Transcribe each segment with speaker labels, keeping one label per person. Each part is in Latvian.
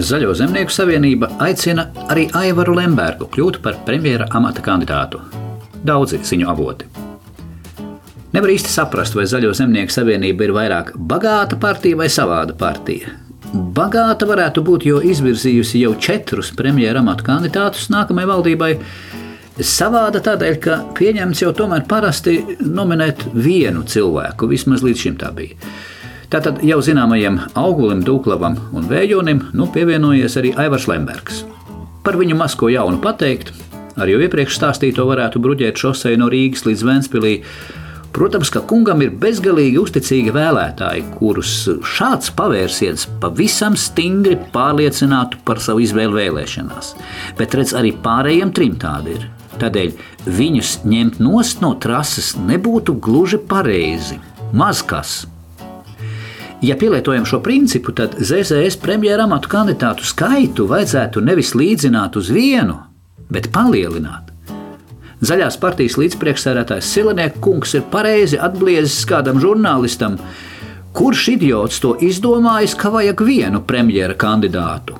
Speaker 1: Zaļo zemnieku savienība aicina arī Aivaru Lembergu kļūt par premjera amata kandidātu. Daudzi ziņu avoti. Nevar īsti saprast, vai Zaļo zemnieku savienība ir vairāk bagāta partija vai savāda partija. Bagāta varētu būt, jo izvirzījusi jau 4 premjera amata kandidātus nākamajai valdībai. Savāda tādēļ, ka pieņemts jau tomēr parasti nominēt vienu cilvēku, vismaz līdz šim tā bija. Tātad jau zināmajiem Augulim, Dūklavam un Vējonim pievienojies arī Aivars Lembergs. Par viņu maz ko jaunu pateikt, ar jau iepriekš stāstīto varētu bruģēt šoseju no Rīgas līdz Ventspilī. Protams, ka kungam ir bezgalīgi uzticīgi vēlētāji, kurus šāds pavērsiens pavisam stingri pārliecinātu par savu izvēli vēlēšanās. Bet redz, arī pārējiem 3 tādi ir. Tādēļ viņus ņemt nost no trases nebūtu gluži pareizi. Maz kas. Ja pielietojam šo principu, tad ZZS premjera amatu kandidātu skaitu vajadzētu nevis līdzināt uz vienu, bet palielināt. Zaļās partijas līdzpriekšsēdētājs Silenieka kungs ir pareizi atbliezis kādam žurnālistam, kurš idiots to izdomājis, ka vajag vienu premjera kandidātu.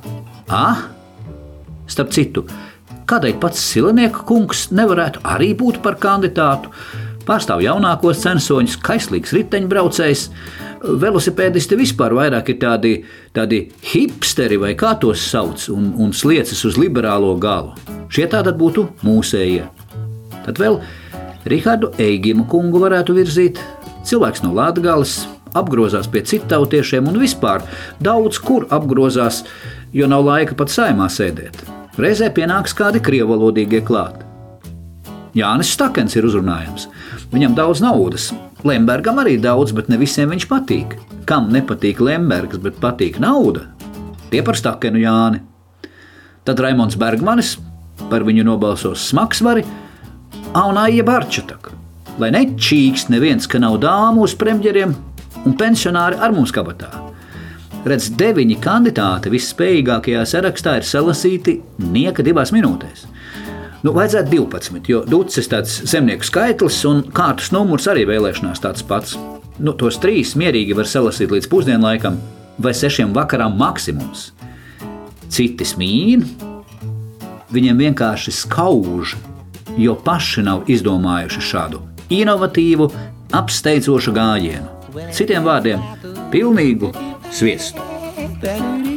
Speaker 1: Starp citu, kādēļ pats Silenieka kungs nevarētu arī būt par kandidātu? Pārstāv jaunākos censoņus, kaislīgs riteņbraucējs, velosipēdisti vispār vairāk ir tādi hipsteri vai kā tos sauc un sliecas uz liberālo galu. Šie tātad būtu mūsējie. Tad vēl Rihardu Eigimu kungu varētu virzīt, cilvēks no Latgales, apgrozās pie cittautiešiem un vispār daudz kur apgrozās, jo nav laika pat saimā sēdēt. Reizē pienāks kādi krievalodīgie klāt. Jānis Stakens ir uzrunājams. Viņam daudz naudas. Lembergam arī daudz, bet ne visiem viņš patīk. Kam nepatīk Lembergs, bet patīk nauda? Tie par Stakenu Jāni. Tad Raimonds Bergmanis, par viņu nobalsos Smagsvari, un Aija Barčataka. Lai nečīkst neviens, ka nav dāmu uz premjeriem un pensionāri ar mums kabatā. Redz, 9 kandidāti visspējīgākajā sarakstā ir salasīti nieka 2 minūtēs. Vajadzētu 12, jo ducis tāds zemnieku skaitlis un kārtas numurs arī vēlēšanās tāds pats. Tos 3 mierīgi var salasīt līdz pusdienlaikam vai 6 vakarā maksimums. Citi smīn, viņiem vienkārši skauž, jo paši nav izdomājuši šādu inovatīvu, apsteidzošu gājienu. Citiem vārdiem, pilnīgu sviestu.